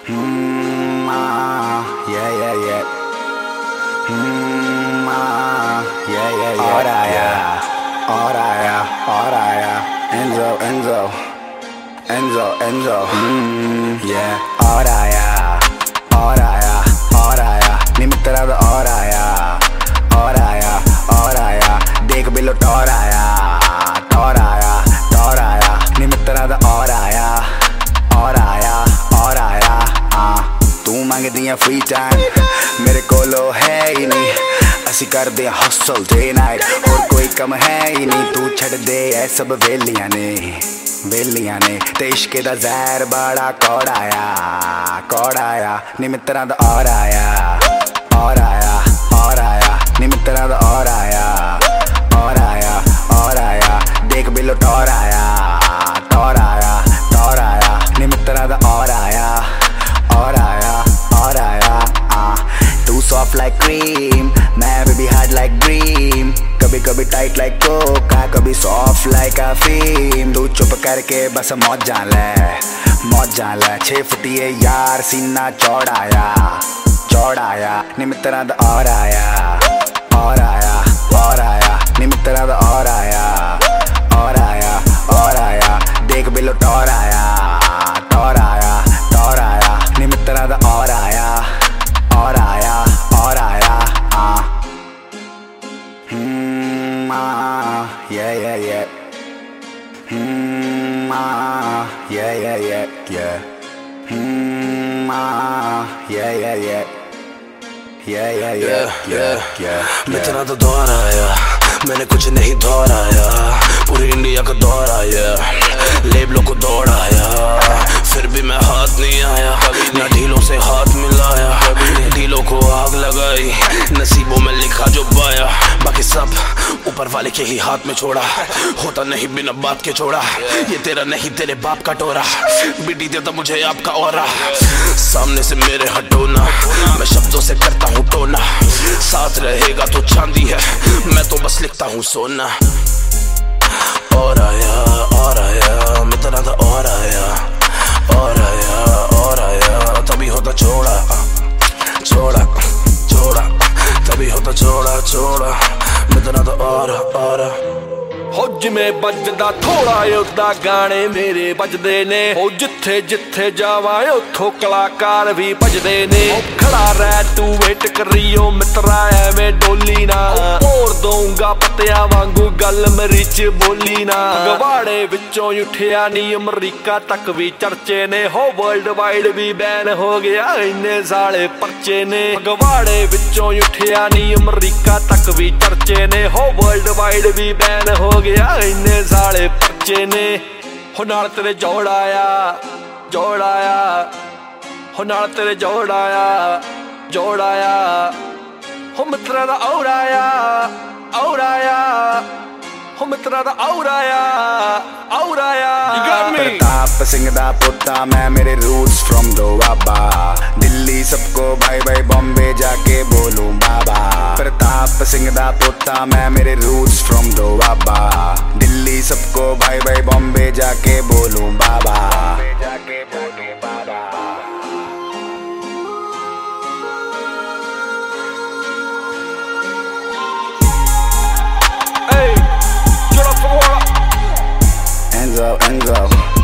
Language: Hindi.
Yeah, yeah, yeah. Yeah, yeah, yeah. Oraya. Enzo. Yeah. Oraya. Nimiterada oraya. Dekh bilo toraya. Nimiterada oraya. तू मांगदी है फ्री टाइम मेरे कोलो है ही नहीं असी कर दे हसल डे नाइट और कोई कम है ही नहीं तू छड़ दे ऐ सब वेलियां ने ते इश्क दा जहर बड़ा कौड़ाया नी मित्तरां दा औराया नी मित्तरां दा औराया देख बिलो टोराया नी मित्तरां दा औराया तू सॉफ्ट लाइक क्रीम मैं बेबी हार्ड लाइक ड्रीम कभी टाइट लाइक कोका कभी सॉफ्ट लाइक अफीम तू चुप करके बस मौजां ले 6 फुटिए यार सीना चौड़ाया नी मित्तरां दा औराया नी मित्तरां दा औराया देख बिलो टोराया नी मित्तरां दा औराया Yeah. मैं तेरा तो दौर आया मैंने कुछ नहीं दोहराया पूरी इंडिया का दौर आया लेबलों को दौड़ाया फिर भी मैं हाथ नहीं आया ना ढीलों से हाथ मिलाया ढीलों को आग लगाई नसीबों में लिखा जो पाया बाकी सब ऊपर वाले के ही हाथ में छोड़ा होता नहीं बिना बात के छोड़ा ये तेरा नहीं तेरे बाप का टोरा बिटी देता मुझे आपका औरा सामने से मेरे हटो ना मैं शब्दों से करता हूँ टोना साथ रहेगा तो चांदी है मैं तो बस लिखता हूँ सोना और आया मैं तेरा था और आया तभी होता छोड़ा तभी होता छोड़ा मैं तेरा था और हो जिमें बजदा थोड़ा उदा गाने मेरे बजदे ने हो जिथे जावा उथों कलाकार भी बजदे ने खड़ा रह तू वेट करियो मित्रा एवें डोली ना और दूंगा पत्तियां वांगू गल मेरी च बोली ना गवाड़े विचों उठिया नी अमरीका तक भी चर्चे ने हो वर्ल्ड वाइड भी बैन हो गया इन्ने साले पर्चे ने गवाड़े विचों उठिया नी अमरीका तक भी चर्चे ने हो वर्ल्ड वाइड भी बैन हो गया इन्ने साले पर्चे ने हो नाल तेरे जोड़ाया हो नाल तेरे जोड़ाया हो मित्रा दा औराया हो मित्रा दा औराया प्रताप सिंह दा पुत्ता मैं मेरे रूट्स फ्रॉम दोआबा दिल्ली सबको भाई बॉम्बे जाके बोलूं बाबा प्रताप सिंह दा पुत्ता मैं मेरे रूट्स फ्रॉम दोआबा दिल्ली सबको भाई बॉम्बे जाके बोलूं बाबा Enzo